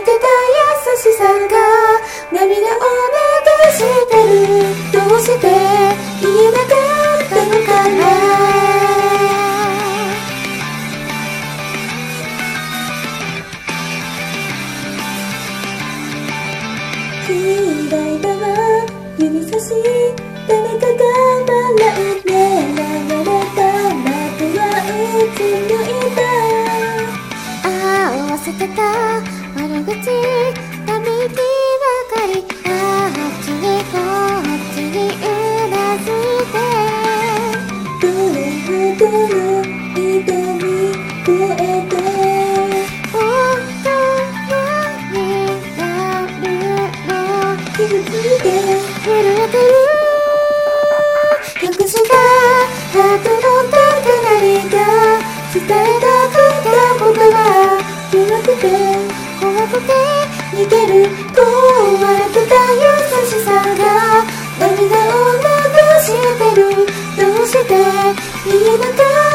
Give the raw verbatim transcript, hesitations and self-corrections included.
てた優しさが涙を流してる。どうして言えなかったのかな。嫌いだわ指差し誰かが笑うね。流れた幕はうつむいた。合わせてた悪口ため息ばかり。あっちにこっちにうなずいて。どれほどの痛み超えて本当になるの。傷ついて震えてる。隠したハートの高鳴りが伝えたかったことは弱くて怖くて逃げる。壊れてた優しさが涙を流してる。どうして言えなかった